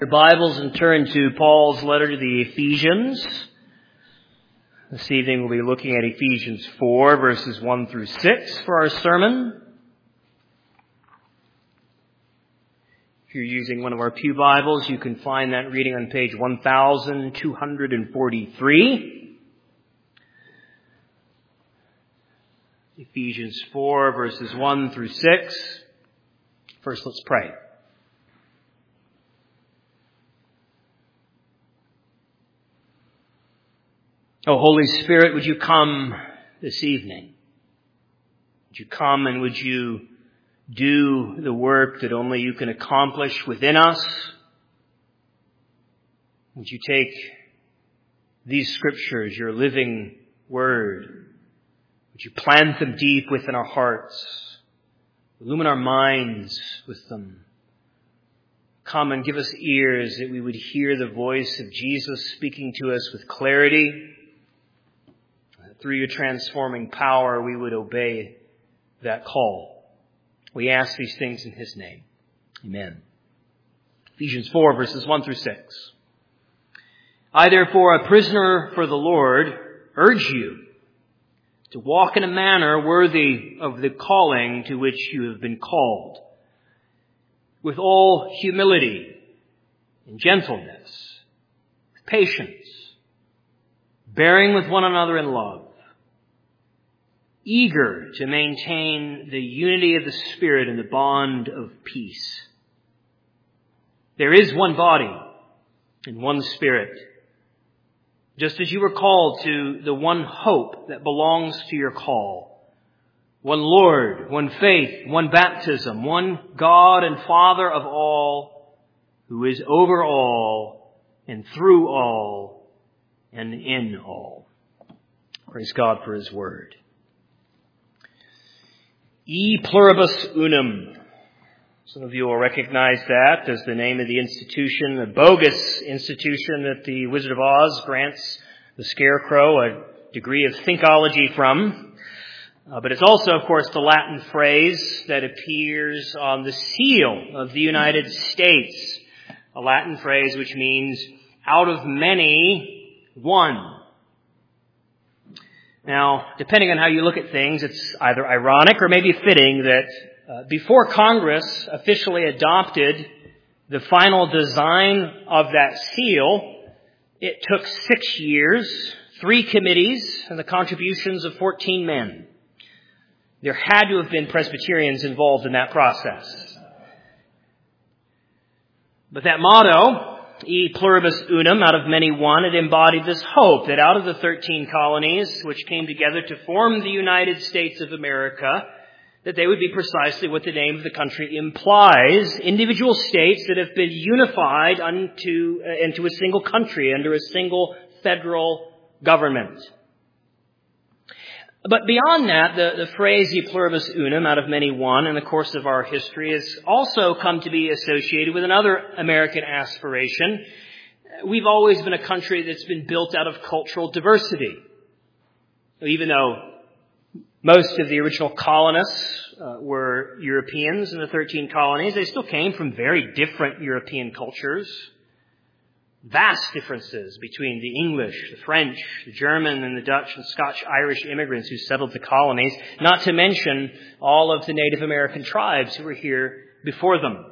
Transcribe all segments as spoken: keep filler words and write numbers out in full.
Your Bibles and turn to Paul's letter to the Ephesians. This evening we'll be looking at Ephesians four, verses one through six for our sermon. If you're using one of our pew Bibles, you can find that reading on page one thousand two hundred forty-three. Ephesians four, verses one through six. First, let's pray. Oh, Holy Spirit, would you come this evening? Would you come and would you do the work that only you can accomplish within us? Would you take these scriptures, your living word, would you plant them deep within our hearts, illumine our minds with them? Come and give us ears that we would hear the voice of Jesus speaking to us with clarity. Through your transforming power, we would obey that call. We ask these things in His name. Amen. Ephesians four, verses one through six. I, therefore, a prisoner for the Lord, urge you to walk in a manner worthy of the calling to which you have been called, with all humility and gentleness, with patience, bearing with one another in love, eager to maintain the unity of the Spirit in the bond of peace. There is one body and one Spirit, just as you were called to the one hope that belongs to your call. One Lord, one faith, one baptism, one God and Father of all, who is over all and through all and in all. Praise God for His word. E pluribus unum. Some of you will recognize that as the name of the institution, the bogus institution that the Wizard of Oz grants the Scarecrow a degree of thinkology from. Uh, but it's also, of course, the Latin phrase that appears on the seal of the United States. A Latin phrase which means, out of many, one. Now, depending on how you look at things, it's either ironic or maybe fitting that uh, before Congress officially adopted the final design of that seal, it took six years, three committees, and the contributions of fourteen men. There had to have been Presbyterians involved in that process. But that motto, E pluribus unum, out of many one, it embodied this hope that out of the thirteen colonies which came together to form the United States of America, that they would be precisely what the name of the country implies, individual states that have been unified unto, uh, into a single country under a single federal government. But beyond that, the, the phrase E pluribus unum, out of many one, in the course of our history, has also come to be associated with another American aspiration. We've always been a country that's been built out of cultural diversity. Even though most of the original colonists uh, were Europeans in the thirteen colonies, they still came from very different European cultures. Vast differences between the English, the French, the German, and the Dutch and Scotch-Irish immigrants who settled the colonies, not to mention all of the Native American tribes who were here before them.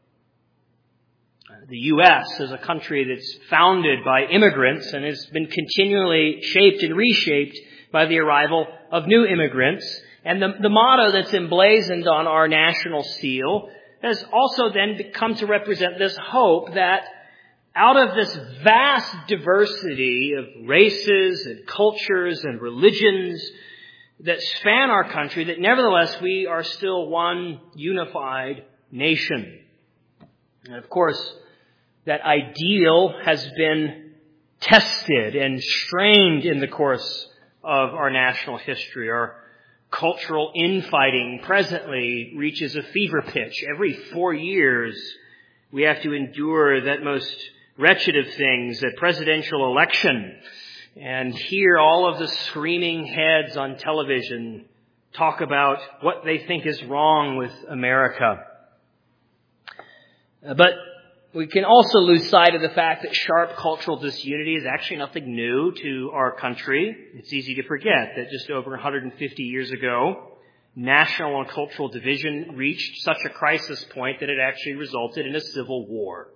The U S is a country that's founded by immigrants and has been continually shaped and reshaped by the arrival of new immigrants. And the, the motto that's emblazoned on our national seal has also then come to represent this hope that out of this vast diversity of races and cultures and religions that span our country, that nevertheless we are still one unified nation. And of course, that ideal has been tested and strained in the course of our national history. Our cultural infighting presently reaches a fever pitch. Every four years, we have to endure that most wretched of things, a presidential election, and hear all of the screaming heads on television talk about what they think is wrong with America. But we can also lose sight of the fact that sharp cultural disunity is actually nothing new to our country. It's easy to forget that just over one hundred fifty years ago, national and cultural division reached such a crisis point that it actually resulted in a civil war.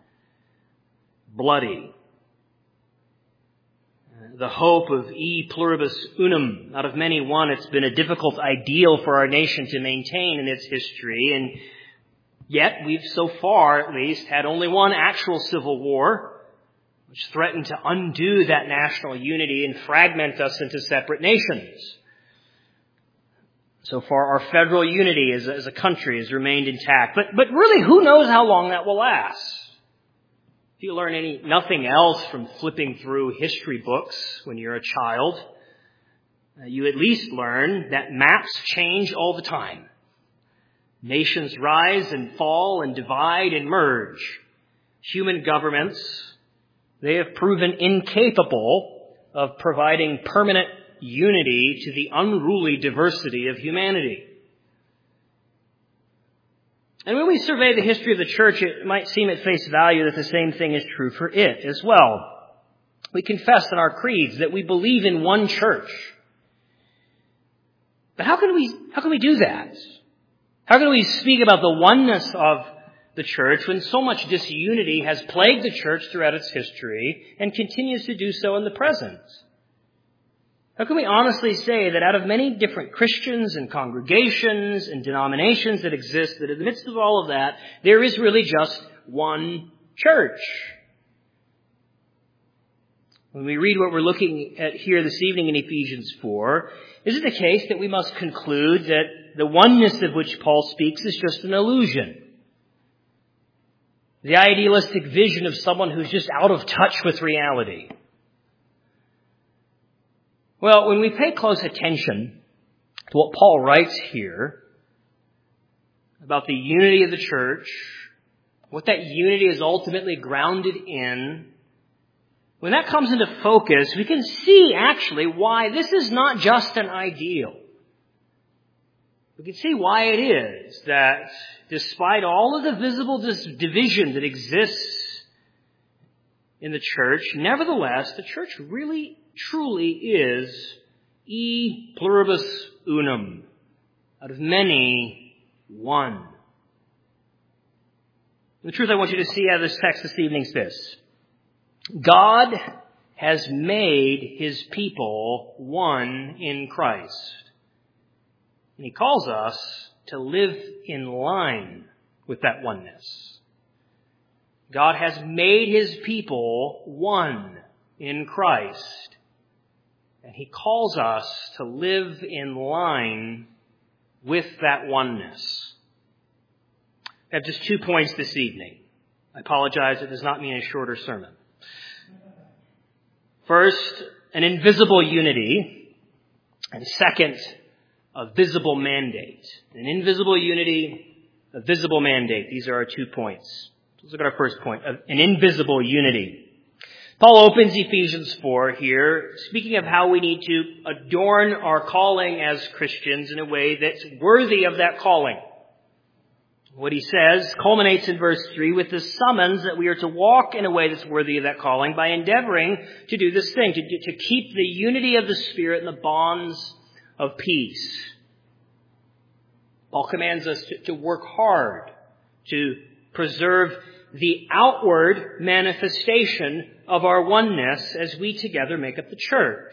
Bloody. The hope of e pluribus unum, out of many one, it's been a difficult ideal for our nation to maintain in its history, and yet we've so far, at least, had only one actual civil war, which threatened to undo that national unity and fragment us into separate nations. So far, our federal unity as, as a country has remained intact. But, but really, who knows how long that will last? If you learn any nothing else from flipping through history books when you're a child, uh, you at least learn that maps change all the time. Nations rise and fall and divide and merge. Human governments, they have proven incapable of providing permanent unity to the unruly diversity of humanity. And when we survey the history of the church, it might seem at face value that the same thing is true for it as well. We confess in our creeds that we believe in one church. But how can we, how can we do that? How can we speak about the oneness of the church when so much disunity has plagued the church throughout its history and continues to do so in the present? How can we honestly say that out of many different Christians and congregations and denominations that exist, that in the midst of all of that, there is really just one church? When we read what we're looking at here this evening in Ephesians four, is it the case that we must conclude that the oneness of which Paul speaks is just an illusion? The idealistic vision of someone who's just out of touch with reality? Well, when we pay close attention to what Paul writes here about the unity of the church, what that unity is ultimately grounded in, when that comes into focus, we can see actually why this is not just an ideal. We can see why it is that despite all of the visible dis- division that exists in the church, nevertheless, the church really truly is e pluribus unum, out of many, one. The truth I want you to see out of this text this evening is this. God has made his people one in Christ. And he calls us to live in line with that oneness. God has made his people one in Christ. And he calls us to live in line with that oneness. I have just two points this evening. I apologize, it does not mean a shorter sermon. First, an invisible unity. And second, a visible mandate. An invisible unity, a visible mandate. These are our two points. Let's look at our first point, an invisible unity. Paul opens Ephesians four here, speaking of how we need to adorn our calling as Christians in a way that's worthy of that calling. What he says culminates in verse three with the summons that we are to walk in a way that's worthy of that calling by endeavoring to do this thing, to, to keep the unity of the Spirit and the bonds of peace. Paul commands us to, to work hard to preserve the outward manifestation of our oneness as we together make up the church.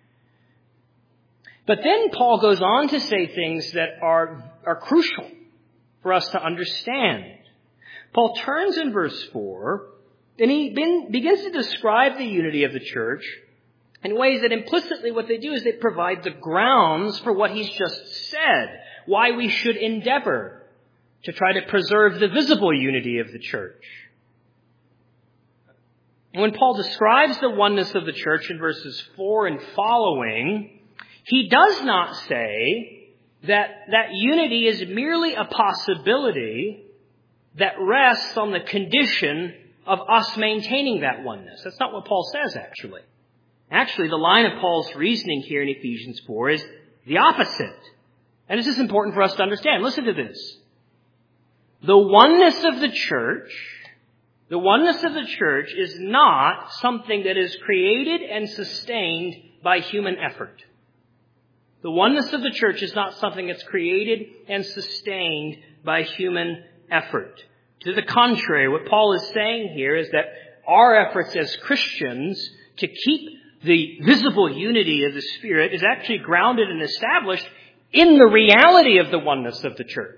But then Paul goes on to say things that are, are crucial for us to understand. Paul turns in verse four, and he begin, begins to describe the unity of the church in ways that implicitly what they do is they provide the grounds for what he's just said, why we should endeavor to try to preserve the visible unity of the church. When Paul describes the oneness of the church in verses four and following, he does not say that that unity is merely a possibility that rests on the condition of us maintaining that oneness. That's not what Paul says, actually. Actually, the line of Paul's reasoning here in Ephesians four is the opposite. And this is important for us to understand. Listen to this. The oneness of the church The oneness of the church is not something that is created and sustained by human effort. The oneness of the church is not something that's created and sustained by human effort. To the contrary, what Paul is saying here is that our efforts as Christians to keep the visible unity of the Spirit is actually grounded and established in the reality of the oneness of the church.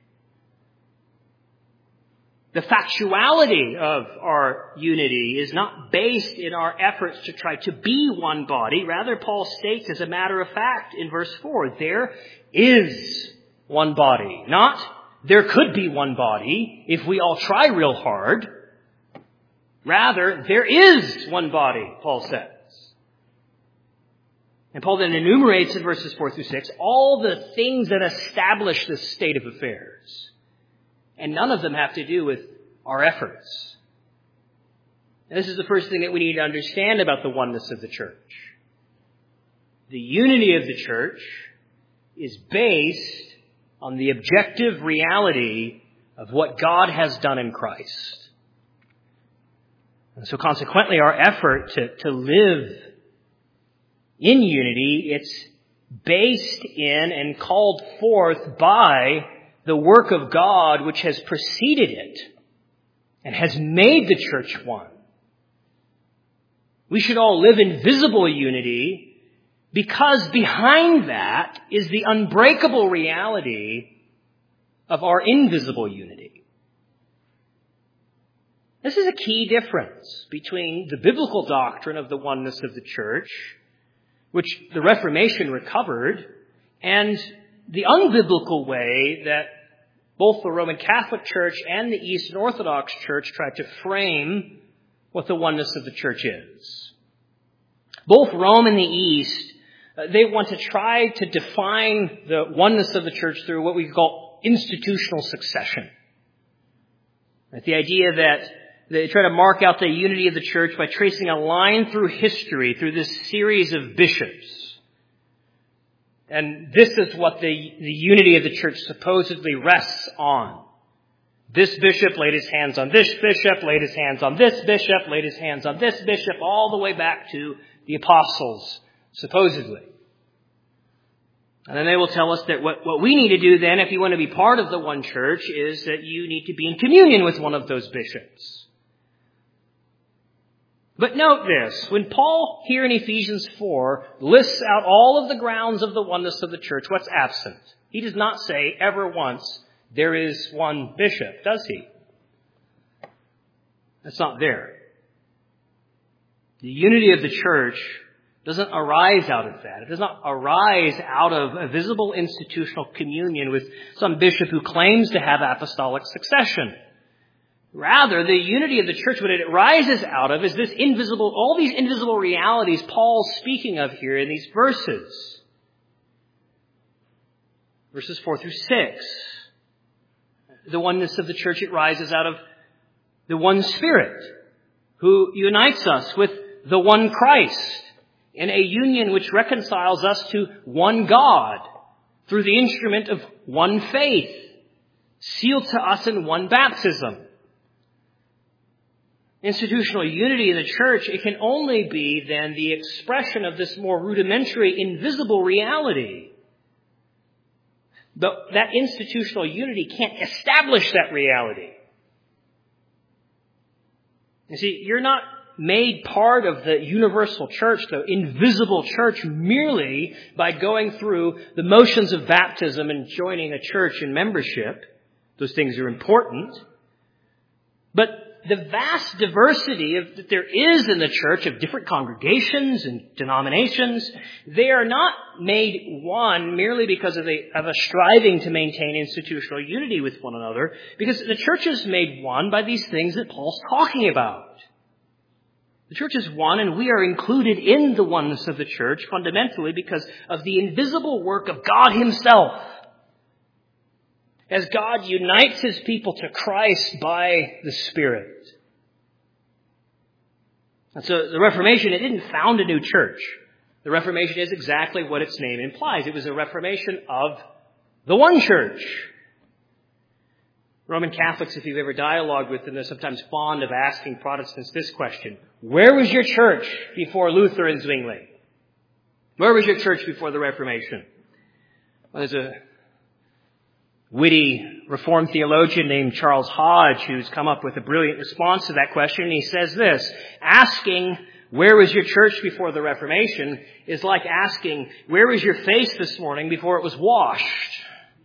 The factuality of our unity is not based in our efforts to try to be one body. Rather, Paul states as a matter of fact in verse four, there is one body. Not, there could be one body if we all try real hard. Rather, there is one body, Paul says. And Paul then enumerates in verses four through six all the things that establish this state of affairs. And none of them have to do with our efforts. And this is the first thing that we need to understand about the oneness of the church. The unity of the church is based on the objective reality of what God has done in Christ. And so consequently, our effort to, to live in unity, it's based in and called forth by the work of God which has preceded it and has made the church one. We should all live in visible unity because behind that is the unbreakable reality of our invisible unity. This is a key difference between the biblical doctrine of the oneness of the church, which the Reformation recovered, and the unbiblical way that both the Roman Catholic Church and the Eastern Orthodox Church tried to frame what the oneness of the church is. Both Rome and the East, uh, they want to try to define the oneness of the church through what we call institutional succession. Right? The idea that they try to mark out the unity of the church by tracing a line through history, through this series of bishops. And this is what the, the unity of the church supposedly rests on. This bishop laid his hands on this bishop, laid his hands on this bishop, laid his hands on this bishop, all the way back to the apostles, supposedly. And then they will tell us that what, what we need to do then, if you want to be part of the one church, is that you need to be in communion with one of those bishops. But note this, when Paul here in Ephesians four lists out all of the grounds of the oneness of the church, what's absent? He does not say ever once, there is one bishop, does he? That's not there. The unity of the church doesn't arise out of that. It does not arise out of a visible institutional communion with some bishop who claims to have apostolic succession. Rather, the unity of the church, what it rises out of is this invisible, all these invisible realities Paul's speaking of here in these verses. Verses four through six. The oneness of the church, it rises out of the one Spirit who unites us with the one Christ in a union which reconciles us to one God through the instrument of one faith, sealed to us in one baptism. Institutional unity in the church, it can only be then the expression of this more rudimentary, invisible reality. But that institutional unity can't establish that reality. You see, you're not made part of the universal church, the invisible church, merely by going through the motions of baptism and joining a church in membership. Those things are important. But the vast diversity of, that there is in the church of different congregations and denominations, they are not made one merely because of a, of a striving to maintain institutional unity with one another, because the church is made one by these things that Paul's talking about. The church is one, and we are included in the oneness of the church fundamentally because of the invisible work of God Himself. As God unites His people to Christ by the Spirit. And so the Reformation, it didn't found a new church. The Reformation is exactly what its name implies. It was a reformation of the one church. Roman Catholics, if you've ever dialogued with them, they're sometimes fond of asking Protestants this question: where was your church before Luther and Zwingli? Where was your church before the Reformation? Well, there's a witty Reformed theologian named Charles Hodge who's come up with a brilliant response to that question. And he says this: asking, where was your church before the Reformation, is like asking, where was your face this morning before it was washed?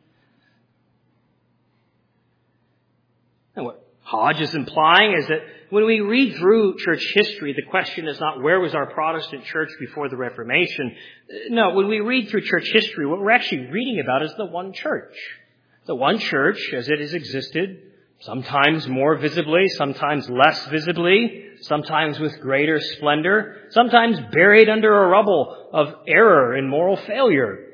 And what Hodge is implying is that when we read through church history, the question is not where was our Protestant church before the Reformation. No, when we read through church history, what we're actually reading about is the one church. The one church as it has existed, sometimes more visibly, sometimes less visibly, sometimes with greater splendor, sometimes buried under a rubble of error and moral failure.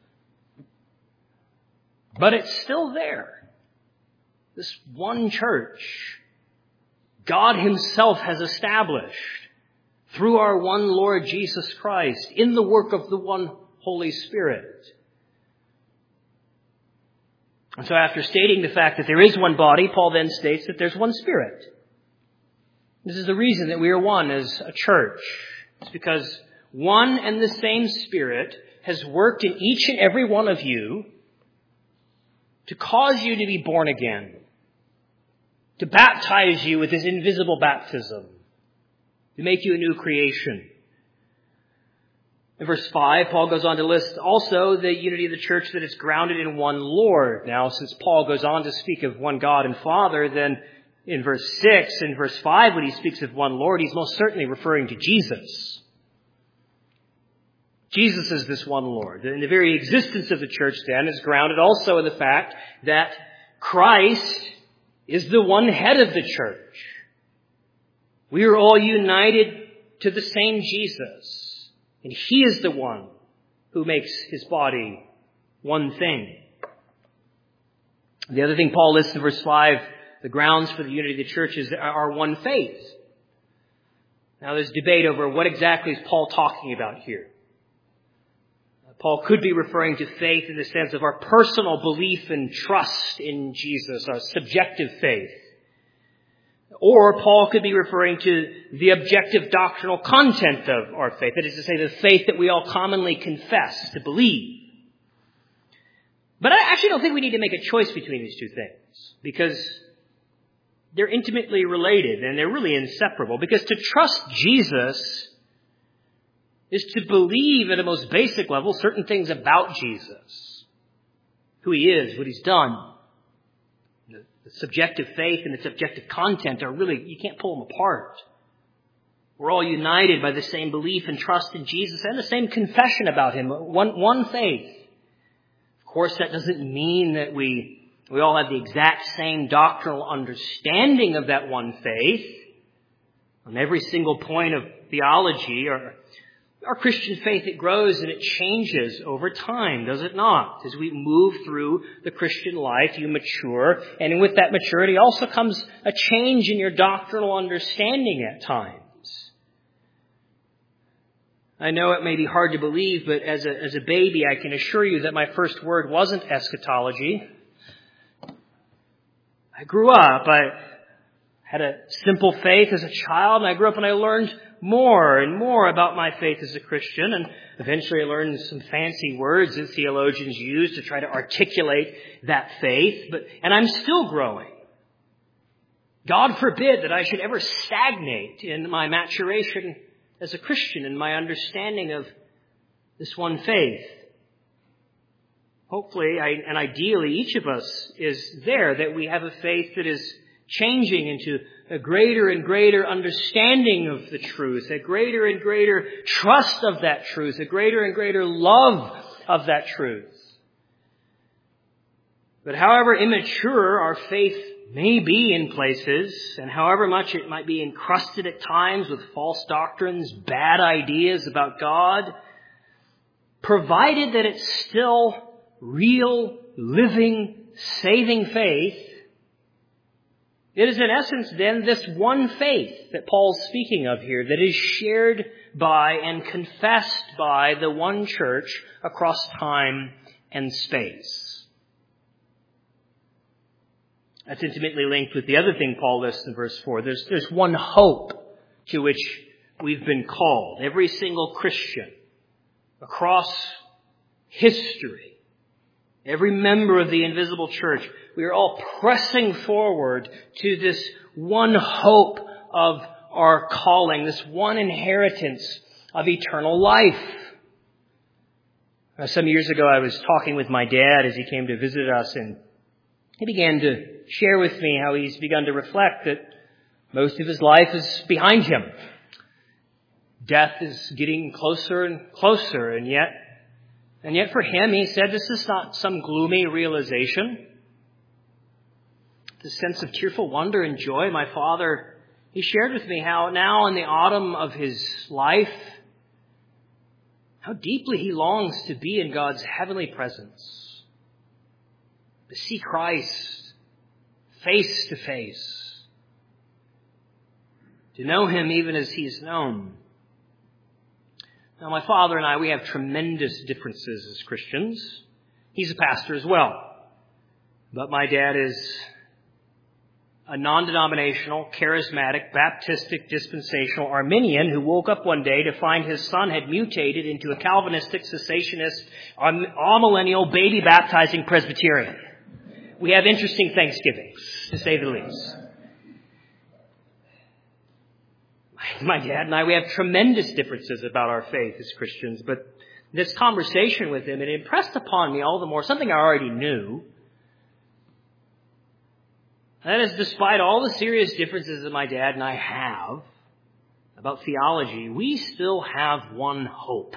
But it's still there. This one church, God Himself has established through our one Lord Jesus Christ in the work of the one Holy Spirit. And so after stating the fact that there is one body, Paul then states that there's one Spirit. This is the reason that we are one as a church. It's because one and the same Spirit has worked in each and every one of you to cause you to be born again, to baptize you with His invisible baptism, to make you a new creation. In verse five, Paul goes on to list also the unity of the church that is grounded in one Lord. Now, since Paul goes on to speak of one God and Father, then in verse six and verse five, when he speaks of one Lord, he's most certainly referring to Jesus. Jesus is this one Lord. And the very existence of the church, then, is grounded also in the fact that Christ is the one head of the church. We are all united to the same Jesus. And He is the one who makes His body one thing. The other thing Paul lists in verse five, the grounds for the unity of the church is our one faith. Now there's debate over what exactly is Paul talking about here. Paul could be referring to faith in the sense of our personal belief and trust in Jesus, our subjective faith. Or Paul could be referring to the objective doctrinal content of our faith. That is to say, the faith that we all commonly confess to believe. But I actually don't think we need to make a choice between these two things, because they're intimately related and they're really inseparable. Because to trust Jesus is to believe at a most basic level certain things about Jesus. Who He is, what He's done. The subjective faith and the subjective content are really, you can't pull them apart. We're all united by the same belief and trust in Jesus and the same confession about Him. One, one faith. Of course, that doesn't mean that we, we all have the exact same doctrinal understanding of that one faith. On every single point of theology, or our Christian faith, it grows and it changes over time, does it not? As we move through the Christian life, you mature, and with that maturity also comes a change in your doctrinal understanding at times. I know it may be hard to believe, but as a, as a baby, I can assure you that my first word wasn't eschatology. I grew up, I had a simple faith as a child, and I grew up and I learned more and more about my faith as a Christian, and eventually I learned some fancy words that theologians use to try to articulate that faith, but and I'm still growing. God forbid that I should ever stagnate in my maturation as a Christian and my understanding of this one faith. Hopefully, I, and ideally, each of us is there, that we have a faith that is changing into a greater and greater understanding of the truth, a greater and greater trust of that truth, a greater and greater love of that truth. But however immature our faith may be in places, and however much it might be encrusted at times with false doctrines, bad ideas about God, provided that it's still real, living, saving faith, it is in essence then this one faith that Paul's speaking of here that is shared by and confessed by the one church across time and space. That's intimately linked with the other thing Paul lists in verse four. There's, there's one hope to which we've been called. Every single Christian across history, every member of the invisible church, we are all pressing forward to this one hope of our calling, this one inheritance of eternal life. Uh, some years ago, I was talking with my dad as he came to visit us, and he began to share with me how he's begun to reflect that most of his life is behind him. Death is getting closer and closer, and yet, and yet for him, he said, this is not some gloomy realization. The sense of tearful wonder and joy. My father, he shared with me how now in the autumn of his life, how deeply he longs to be in God's heavenly presence, to see Christ face to face, to know him even as he is known. Now, my father and I, we have tremendous differences as Christians. He's a pastor as well. But my dad is a non-denominational, charismatic, Baptistic, dispensational Arminian who woke up one day to find his son had mutated into a Calvinistic, cessationist, amillennial, baby-baptizing Presbyterian. We have interesting Thanksgivings, to say the least. My dad and I, we have tremendous differences about our faith as Christians, but this conversation with him, it impressed upon me all the more something I already knew. That is, despite all the serious differences that my dad and I have about theology, we still have one hope.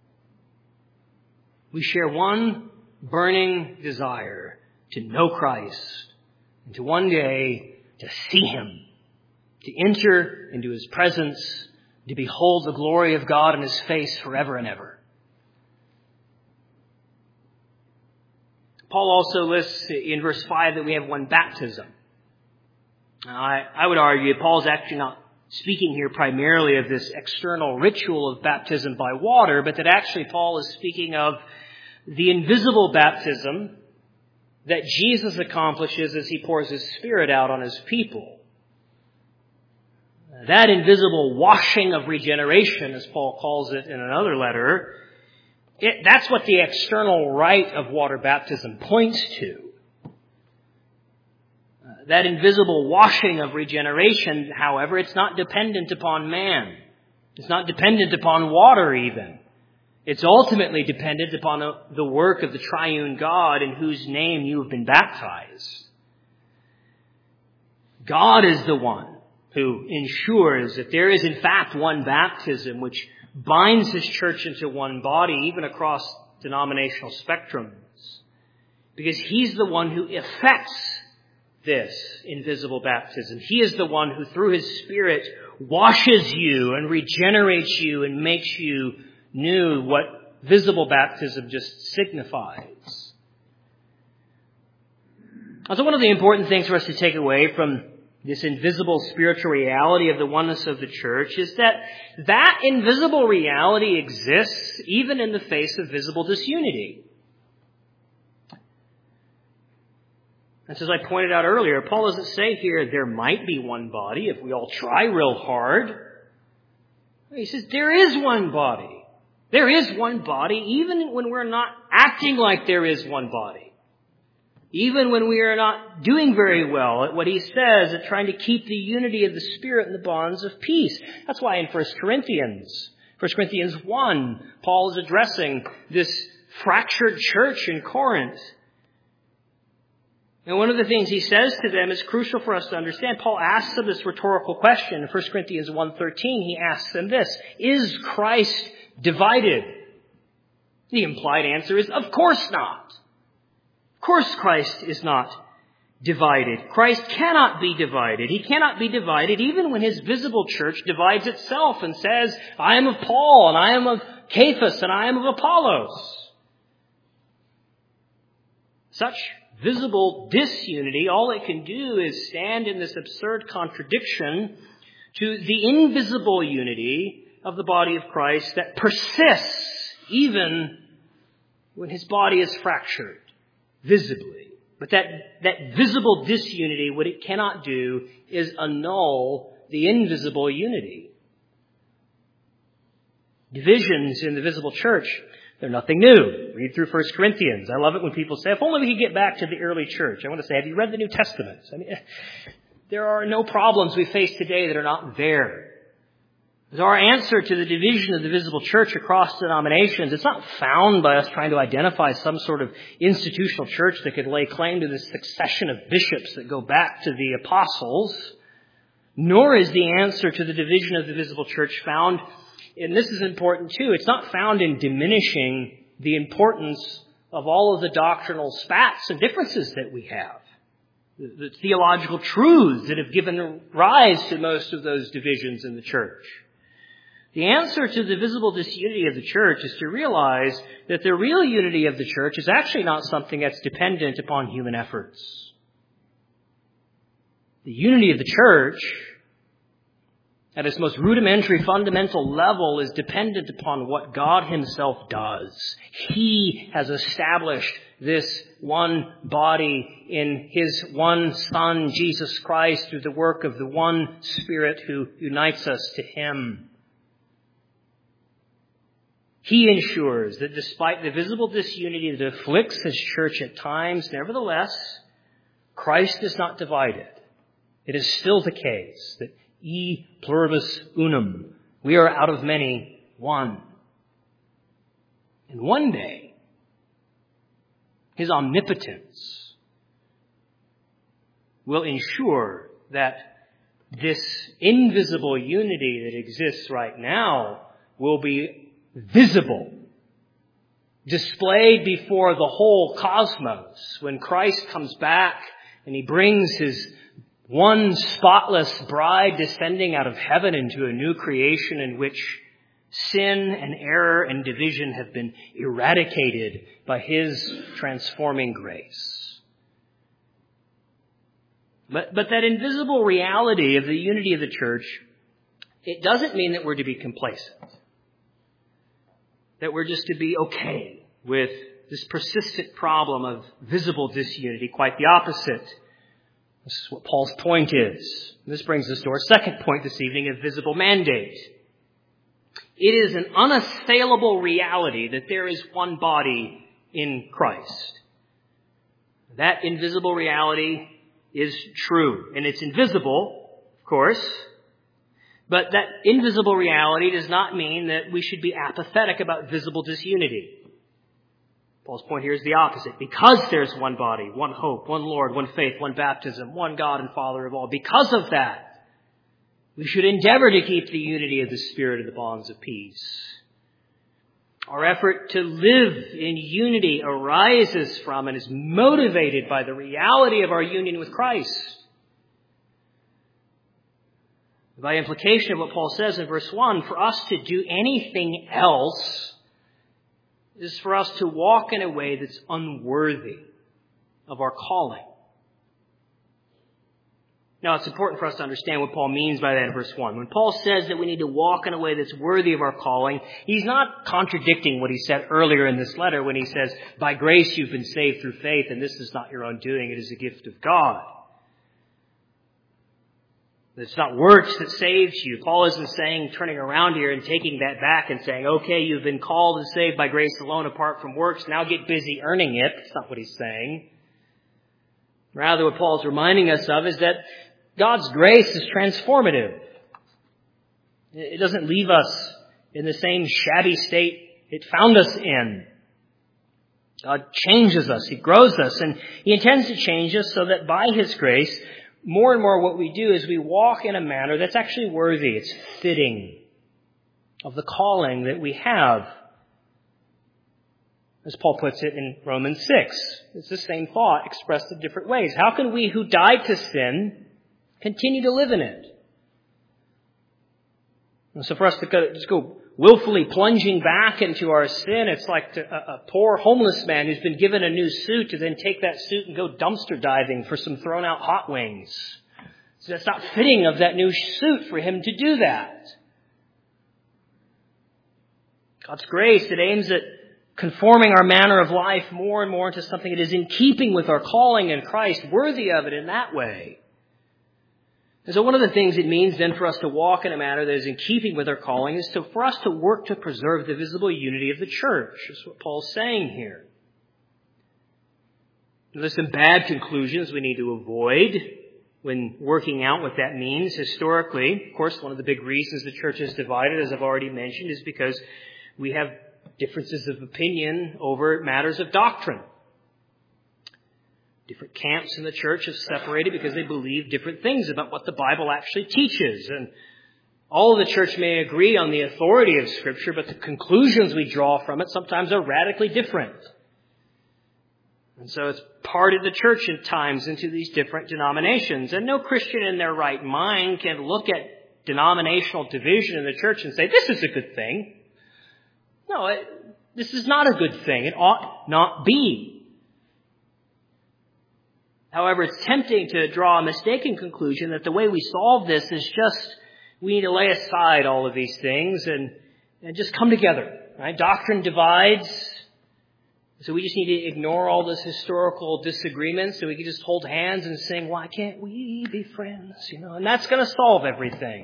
We share one burning desire to know Christ and to one day to see him, to enter into his presence, to behold the glory of God in his face forever and ever. Paul also lists in verse five that we have one baptism. Now, I, I would argue Paul's actually not speaking here primarily of this external ritual of baptism by water, but that actually Paul is speaking of the invisible baptism that Jesus accomplishes as he pours his Spirit out on his people. That invisible washing of regeneration, as Paul calls it in another letter, it, that's what the external rite of water baptism points to. That invisible washing of regeneration, however, it's not dependent upon man. It's not dependent upon water even. It's ultimately dependent upon the work of the triune God in whose name you have been baptized. God is the one who ensures that there is in fact one baptism which binds his church into one body, even across denominational spectrums. Because he's the one who effects this invisible baptism. He is the one who, through his Spirit, washes you and regenerates you and makes you new, what visible baptism just signifies. And so one of the important things for us to take away from this invisible spiritual reality of the oneness of the church is that that invisible reality exists even in the face of visible disunity. And so as I pointed out earlier, Paul doesn't say here there might be one body if we all try real hard. He says there is one body. There is one body even when we're not acting like there is one body. Even when we are not doing very well at what he says, at trying to keep the unity of the Spirit and the bonds of peace. That's why in First Corinthians, First Corinthians one, Paul is addressing this fractured church in Corinth. And one of the things he says to them is crucial for us to understand. Paul asks them this rhetorical question in First Corinthians one thirteen. He asks them this: is Christ divided? The implied answer is, of course not. Of course Christ is not divided. Christ cannot be divided. He cannot be divided even when his visible church divides itself and says, I am of Paul, and I am of Cephas, and I am of Apollos. Such visible disunity, all it can do is stand in this absurd contradiction to the invisible unity of the body of Christ that persists even when his body is fractured visibly But that, that visible disunity, what it cannot do is annul the invisible unity. Divisions in the visible church, they're nothing new. Read through First Corinthians. I love it when people say, if only we could get back to the early church. I want to say, have you read the New Testament? I mean, there are no problems we face today that are not there. So our answer to the division of the visible church across denominations, it's not found by us trying to identify some sort of institutional church that could lay claim to this succession of bishops that go back to the apostles, nor is the answer to the division of the visible church found, and this is important too, it's not found in diminishing the importance of all of the doctrinal spats and differences that we have, the, the theological truths that have given rise to most of those divisions in the church. The answer to the visible disunity of the church is to realize that the real unity of the church is actually not something that's dependent upon human efforts. The unity of the church, at its most rudimentary, fundamental level, is dependent upon what God Himself does. He has established this one body in His one Son, Jesus Christ, through the work of the one Spirit who unites us to Him. He ensures that despite the visible disunity that afflicts His church at times, nevertheless, Christ is not divided. It is still the case that e pluribus unum, we are out of many one. And one day, His omnipotence will ensure that this invisible unity that exists right now will be visible, displayed before the whole cosmos when Christ comes back and He brings His one spotless bride descending out of heaven into a new creation in which sin and error and division have been eradicated by His transforming grace. But, but that invisible reality of the unity of the church, it doesn't mean that we're to be complacent, that we're just to be okay with this persistent problem of visible disunity. Quite the opposite. This is what Paul's point is. This brings us to our second point this evening of visible mandate. It is an unassailable reality that there is one body in Christ. That invisible reality is true. And it's invisible, of course. But that invisible reality does not mean that we should be apathetic about visible disunity. Paul's point here is the opposite. Because there's one body, one hope, one Lord, one faith, one baptism, one God and Father of all. Because of that, we should endeavor to keep the unity of the Spirit in the bonds of peace. Our effort to live in unity arises from and is motivated by the reality of our union with Christ. By implication of what Paul says in verse one, for us to do anything else is for us to walk in a way that's unworthy of our calling. Now, it's important for us to understand what Paul means by that in verse one. When Paul says that we need to walk in a way that's worthy of our calling, he's not contradicting what he said earlier in this letter when he says, by grace you've been saved through faith, and this is not your own doing, it is a gift of God. It's not works that saves you. Paul isn't saying, turning around here and taking that back and saying, okay, you've been called and saved by grace alone apart from works, now get busy earning it. That's not what he's saying. Rather, what Paul's reminding us of is that God's grace is transformative. It doesn't leave us in the same shabby state it found us in. God changes us. He grows us, and He intends to change us so that by His grace, more and more what we do is we walk in a manner that's actually worthy. It's fitting of the calling that we have. As Paul puts it in Romans six. It's the same thought expressed in different ways. How can we who died to sin continue to live in it? And so for us to go, just go willfully plunging back into our sin, it's like to, a, a poor homeless man who's been given a new suit to then take that suit and go dumpster diving for some thrown out hot wings. So it's not fitting of that new suit for him to do that. God's grace, it aims at conforming our manner of life more and more into something that is in keeping with our calling in Christ, worthy of it in that way. And so one of the things it means then for us to walk in a manner that is in keeping with our calling is to, for us to work to preserve the visible unity of the church. That's what Paul's saying here. There's some bad conclusions we need to avoid when working out what that means historically. Of course, one of the big reasons the church is divided, as I've already mentioned, is because we have differences of opinion over matters of doctrine. Different camps in the church have separated because they believe different things about what the Bible actually teaches. And all of the church may agree on the authority of Scripture, but the conclusions we draw from it sometimes are radically different. And so it's parted the church at times into these different denominations. And no Christian in their right mind can look at denominational division in the church and say, this is a good thing. No, it, this is not a good thing. It ought not be. However, it's tempting to draw a mistaken conclusion that the way we solve this is just we need to lay aside all of these things and, and just come together. Right? Doctrine divides, so we just need to ignore all those historical disagreements and we can just hold hands and sing, why can't we be friends? You know, and that's going to solve everything.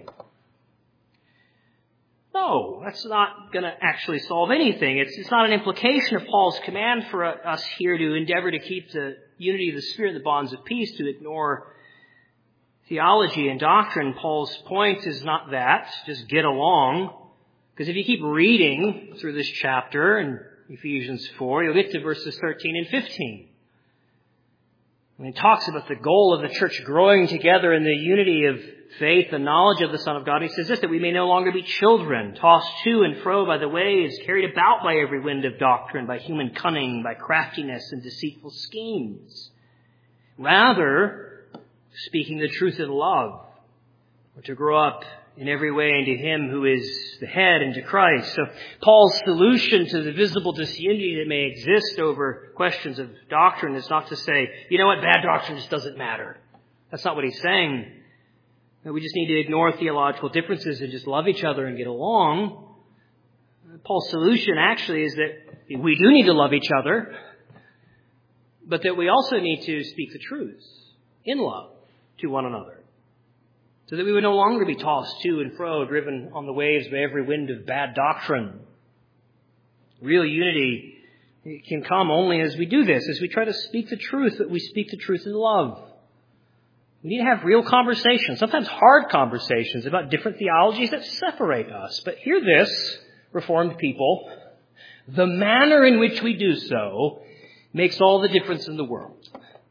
No, that's not going to actually solve anything. It's, it's not an implication of Paul's command for us here to endeavor to keep the unity of the Spirit and the bonds of peace, to ignore theology and doctrine. Paul's point is not that. Just get along. Because if you keep reading through this chapter in Ephesians four, you'll get to verses thirteen and fifteen. When he talks about the goal of the church growing together in the unity of faith and knowledge of the Son of God, he says this, that we may no longer be children, tossed to and fro by the waves, carried about by every wind of doctrine, by human cunning, by craftiness and deceitful schemes. Rather, speaking the truth in love, or to grow up in every way into Him who is the head, into Christ. So Paul's solution to the visible disunity that may exist over questions of doctrine is not to say, you know what, bad doctrine just doesn't matter. That's not what he's saying. We just need to ignore theological differences and just love each other and get along. Paul's solution actually is that we do need to love each other, but that we also need to speak the truth in love to one another, so that we would no longer be tossed to and fro, driven on the waves by every wind of bad doctrine. Real unity can come only as we do this, as we try to speak the truth, but we speak the truth in love. We need to have real conversations, sometimes hard conversations about different theologies that separate us. But hear this, Reformed people, the manner in which we do so makes all the difference in the world.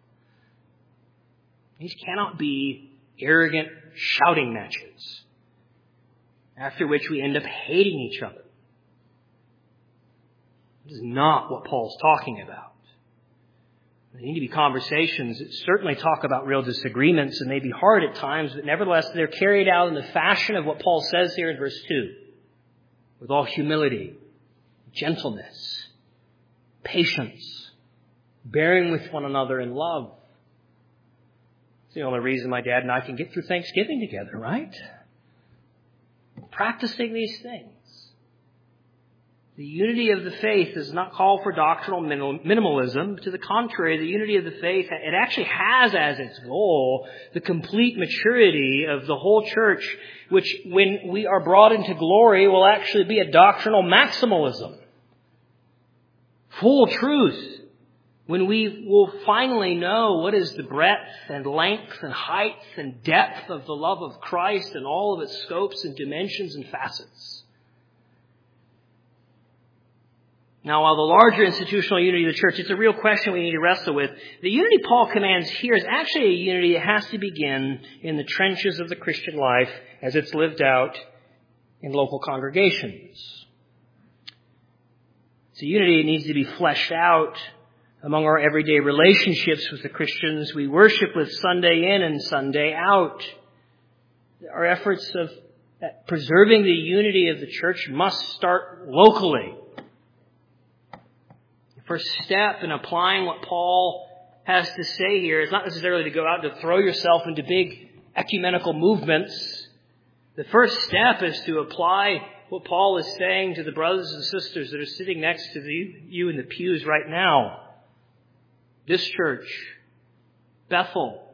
These cannot be arrogant shouting matches, after which we end up hating each other. This is not what Paul's talking about. There need to be conversations that certainly talk about real disagreements, and they be hard at times, but nevertheless they're carried out in the fashion of what Paul says here in verse two. With all humility, gentleness, patience, bearing with one another in love. It's the only reason my dad and I can get through Thanksgiving together, right? Practicing these things. The unity of the faith does not call for doctrinal minimalism. To the contrary, the unity of the faith, it actually has as its goal the complete maturity of the whole church, which when we are brought into glory will actually be a doctrinal maximalism. Full truth. When we will finally know what is the breadth and length and height and depth of the love of Christ and all of its scopes and dimensions and facets. Now, while the larger institutional unity of the church, it's a real question we need to wrestle with, the unity Paul commands here is actually a unity that has to begin in the trenches of the Christian life as it's lived out in local congregations. It's a unity that needs to be fleshed out among our everyday relationships with the Christians we worship with Sunday in and Sunday out. Our efforts of preserving the unity of the church must start locally. First step in applying what Paul has to say here is not necessarily to go out and to throw yourself into big ecumenical movements. The first step is to apply what Paul is saying to the brothers and sisters that are sitting next to the, you in the pews right now. This church, Bethel.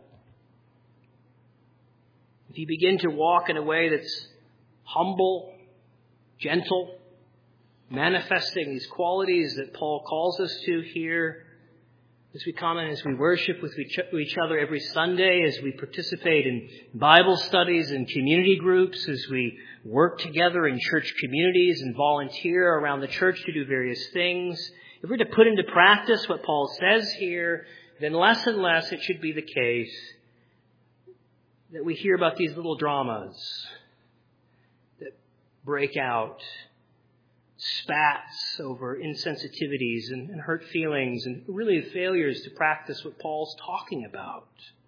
If you begin to walk in a way that's humble, gentle, manifesting these qualities that Paul calls us to here, as we come and as we worship with each other every Sunday, as we participate in Bible studies and community groups, as we work together in church communities and volunteer around the church to do various things, if we're to put into practice what Paul says here, then less and less it should be the case that we hear about these little dramas that break out, spats over insensitivities and, and hurt feelings and really failures to practice what Paul's talking about.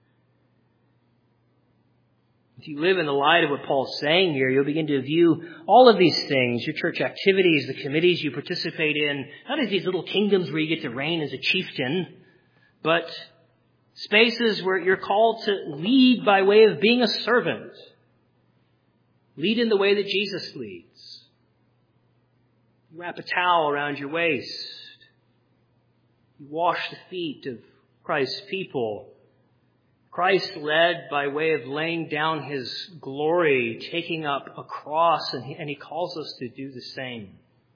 If you live in the light of what Paul's saying here, you'll begin to view all of these things, your church activities, the committees you participate in, not as these little kingdoms where you get to reign as a chieftain, but spaces where you're called to lead by way of being a servant. Lead in the way that Jesus leads. You wrap a towel around your waist. You wash the feet of Christ's people. Christ led by way of laying down his glory, taking up a cross, and he, and he calls us to do the same.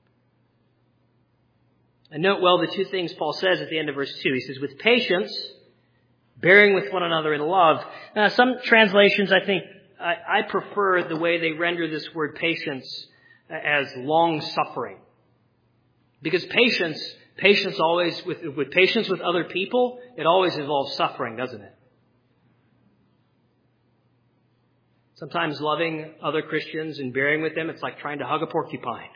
And note well the two things Paul says at the end of verse two. He says, with patience, bearing with one another in love. Now, some translations, I think, I, I prefer the way they render this word patience as long-suffering. Because patience, patience always, with, with patience with other people, it always involves suffering, doesn't it? Sometimes loving other Christians and bearing with them, it's like trying to hug a porcupine.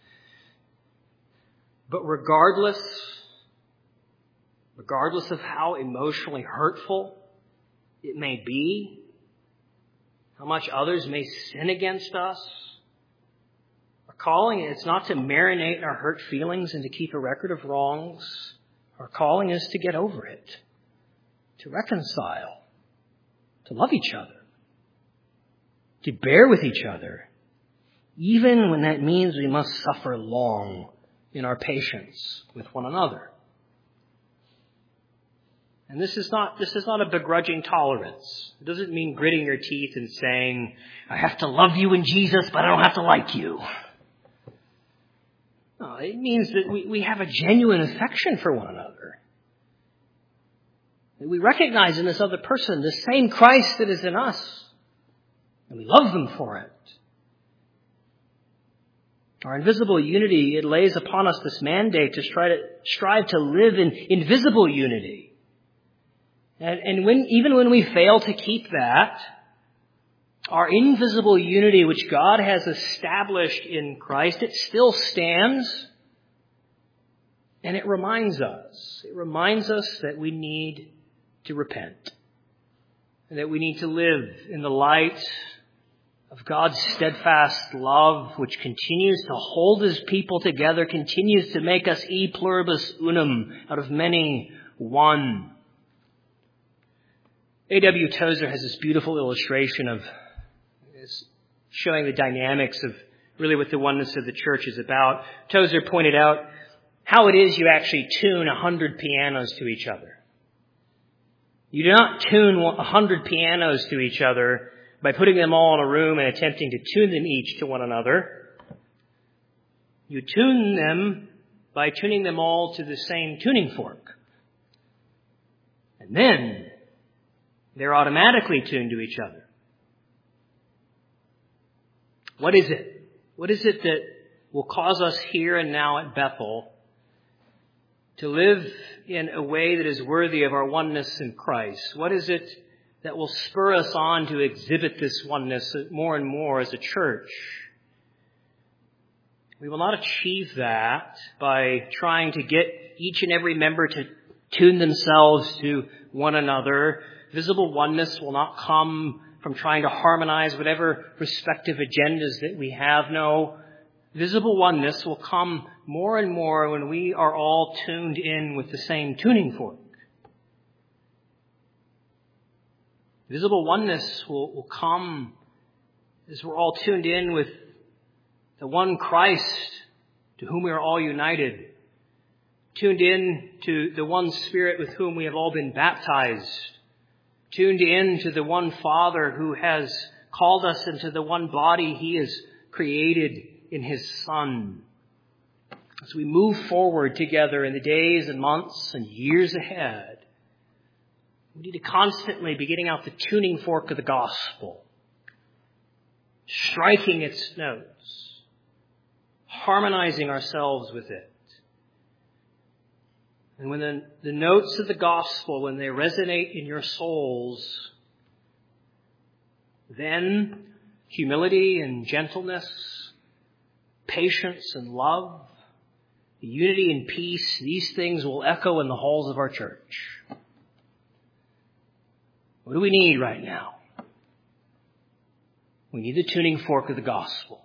But regardless, regardless of how emotionally hurtful it may be, how much others may sin against us, our calling, it's not to marinate in our hurt feelings and to keep a record of wrongs. Our calling is to get over it, to reconcile, to love each other, to bear with each other, even when that means we must suffer long in our patience with one another. And this is not, this is not a begrudging tolerance. It doesn't mean gritting your teeth and saying, I have to love you in Jesus, but I don't have to like you. No, it means that we, we have a genuine affection for one another. That we recognize in this other person the same Christ that is in us. And we love them for it. Our invisible unity, it lays upon us this mandate to try to strive to live in invisible unity. And, and when, even when we fail to keep that, our invisible unity which God has established in Christ, it still stands. And it reminds us, it reminds us that we need to repent. And that we need to live in the light of God's steadfast love, which continues to hold his people together, continues to make us e pluribus unum, out of many, one. A W Tozer has this beautiful illustration of showing the dynamics of really what the oneness of the church is about. Tozer pointed out how it is you actually tune a hundred pianos to each other. You do not tune a hundred pianos to each other by putting them all in a room and attempting to tune them each to one another. You tune them by tuning them all to the same tuning fork. And then they're automatically tuned to each other. What is it? What is it that will cause us here and now at Bethel to live in a way that is worthy of our oneness in Christ? What is it that will spur us on to exhibit this oneness more and more as a church? We will not achieve that by trying to get each and every member to tune themselves to one another. Visible oneness will not come from trying to harmonize whatever respective agendas that we have. No, visible oneness will come more and more when we are all tuned in with the same tuning fork. Visible oneness will, will come as we're all tuned in with the one Christ to whom we are all united, tuned in to the one Spirit with whom we have all been baptized, tuned in to the one Father who has called us into the one body He has created in His Son. As we move forward together in the days and months and years ahead, we need to constantly be getting out the tuning fork of the gospel, striking its notes, harmonizing ourselves with it. And when the, the notes of the gospel, when they resonate in your souls, then humility and gentleness, patience and love, unity and peace, these things will echo in the halls of our church. What do we need right now? We need the tuning fork of the gospel.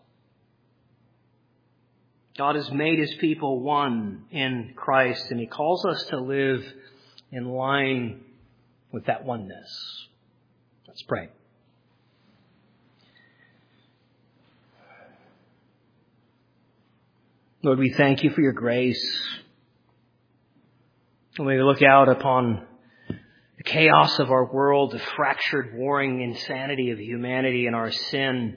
God has made His people one in Christ, and He calls us to live in line with that oneness. Let's pray. Lord, we thank You for Your grace. When we look out upon the chaos of our world, the fractured, warring insanity of humanity and our sin,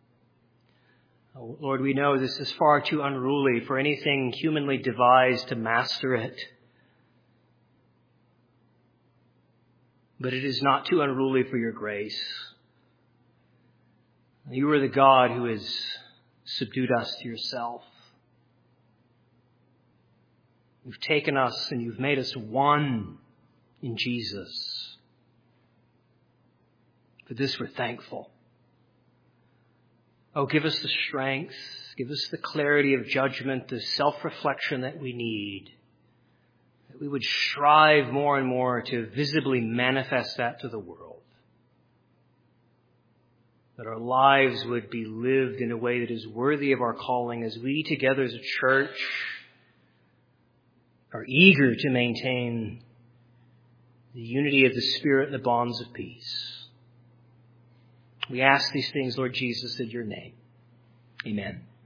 Lord, we know this is far too unruly for anything humanly devised to master it. But it is not too unruly for Your grace. You are the God who has subdued us to Yourself. You've taken us and You've made us one in Jesus. For this we're thankful. Oh, give us the strength, give us the clarity of judgment, the self-reflection that we need, that we would strive more and more to visibly manifest that to the world, that our lives would be lived in a way that is worthy of our calling as we together as a church are eager to maintain the unity of the Spirit and the bonds of peace. We ask these things, Lord Jesus, in Your name. Amen.